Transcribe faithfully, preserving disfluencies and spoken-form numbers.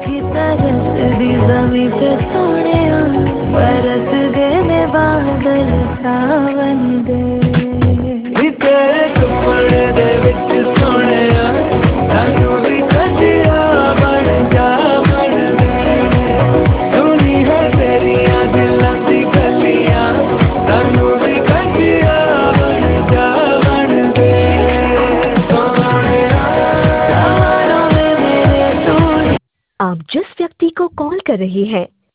की तरस दी ज़मीं पे सोने बरस दे में बादल सावन दे नी तेरे सुपने दे विच सोने सानू भी कजिया बन जा बन दे सुनी है तेरिया दिलां दी गलियां सानू भी कजिया बन जा बन दे सोने सवारों में मेरे तू। आप जिस व्यक्ति को कॉल कर रहे हैं